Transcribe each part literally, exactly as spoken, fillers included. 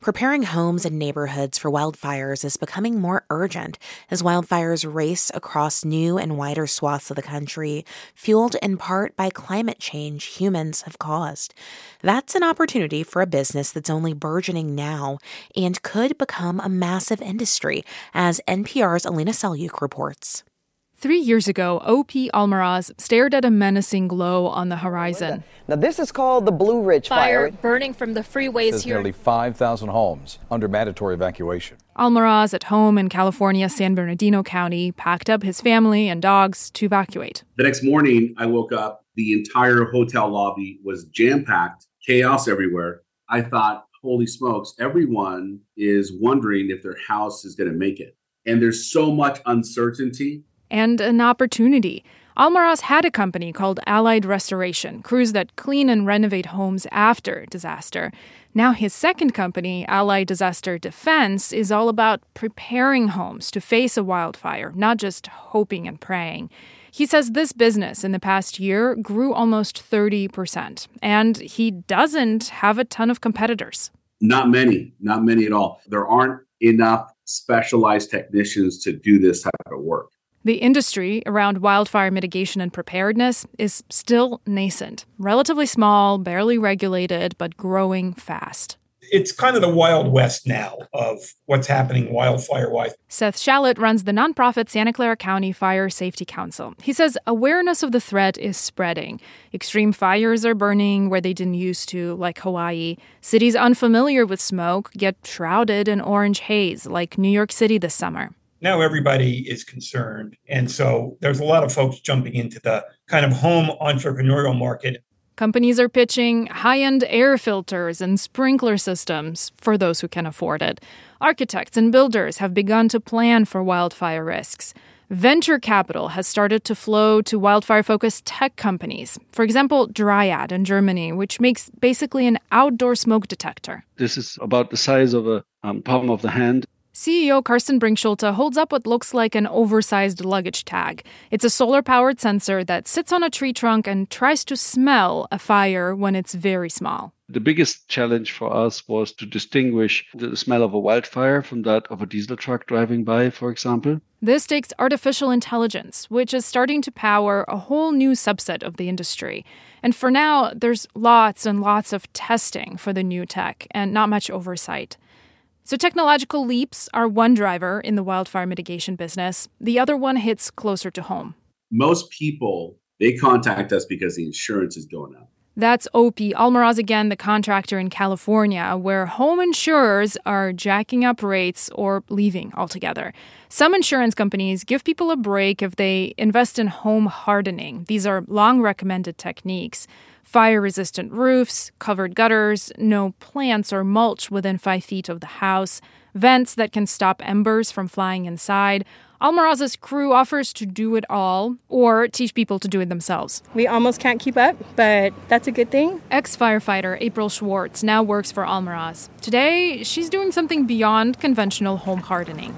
Preparing homes and neighborhoods for wildfires is becoming more urgent as wildfires race across new and wider swaths of the country, fueled in part by climate change humans have caused. That's an opportunity for a business that's only burgeoning now and could become a massive industry, as N P R's Alina Selyukh reports. Three years ago, O P Almaraz stared at a menacing glow on the horizon. Now, this is called the Blue Ridge Fire. Fire burning from the freeways There's here. Nearly five thousand homes under mandatory evacuation. Almaraz, at home in California's San Bernardino County, packed up his family and dogs to evacuate. The next morning, I woke up. The entire hotel lobby was jam-packed, chaos everywhere. I thought, holy smokes, everyone is wondering if their house is going to make it. And there's so much uncertainty. And an opportunity. Almaraz had a company called Allied Restoration, crews that clean and renovate homes after disaster. Now his second company, Allied Disaster Defense, is all about preparing homes to face a wildfire, not just hoping and praying. He says this business in the past year grew almost thirty percent, and he doesn't have a ton of competitors. Not many, not many at all. There aren't enough specialized technicians to do this type of work. The industry around wildfire mitigation and preparedness is still nascent, relatively small, barely regulated, but growing fast. It's kind of the Wild West now of what's happening wildfire-wise. Seth Shallett runs the nonprofit Santa Clara County Fire Safety Council. He says awareness of the threat is spreading. Extreme fires are burning where they didn't used to, like Hawaii. Cities unfamiliar with smoke get shrouded in orange haze, like New York City this summer. Now everybody is concerned. And so there's a lot of folks jumping into the kind of home entrepreneurial market. Companies are pitching high-end air filters and sprinkler systems for those who can afford it. Architects and builders have begun to plan for wildfire risks. Venture capital has started to flow to wildfire-focused tech companies. For example, Dryad in Germany, which makes basically an outdoor smoke detector. This is about the size of a um, palm of the hand. C E O Karsten Brinkschulte holds up what looks like an oversized luggage tag. It's a solar-powered sensor that sits on a tree trunk and tries to smell a fire when it's very small. The biggest challenge for us was to distinguish the smell of a wildfire from that of a diesel truck driving by, for example. This takes artificial intelligence, which is starting to power a whole new subset of the industry. And for now, there's lots and lots of testing for the new tech and not much oversight. So technological leaps are one driver in the wildfire mitigation business. The other one hits closer to home. Most people, they contact us because the insurance is going up. That's O P Almaraz again, the contractor in California, where home insurers are jacking up rates or leaving altogether. Some insurance companies give people a break if they invest in home hardening. These are long recommended techniques. Fire-resistant roofs, covered gutters, no plants or mulch within five feet of the house, vents that can stop embers from flying inside. Almaraz's crew offers to do it all or teach people to do it themselves. We almost can't keep up, but that's a good thing. Ex-firefighter April Schwartz now works for Almaraz. Today, she's doing something beyond conventional home hardening.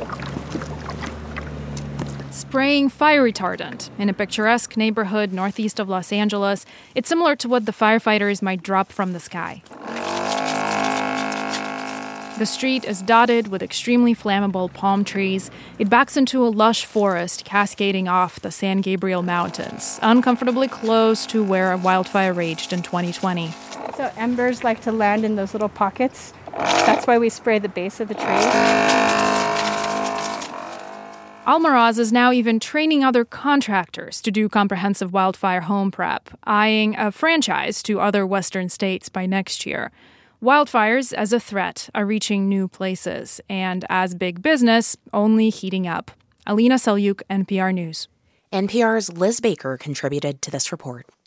Spraying fire retardant in a picturesque neighborhood northeast of Los Angeles. It's similar to what the firefighters might drop from the sky. The street is dotted with extremely flammable palm trees. It backs into a lush forest cascading off the San Gabriel Mountains, uncomfortably close to where a wildfire raged in twenty twenty. So embers like to land in those little pockets. That's why we spray the base of the tree. Almaraz is now even training other contractors to do comprehensive wildfire home prep, eyeing a franchise to other western states by next year. Wildfires as a threat are reaching new places, and as big business, only heating up. Alina Selyukh, N P R News. N P R's Liz Baker contributed to this report.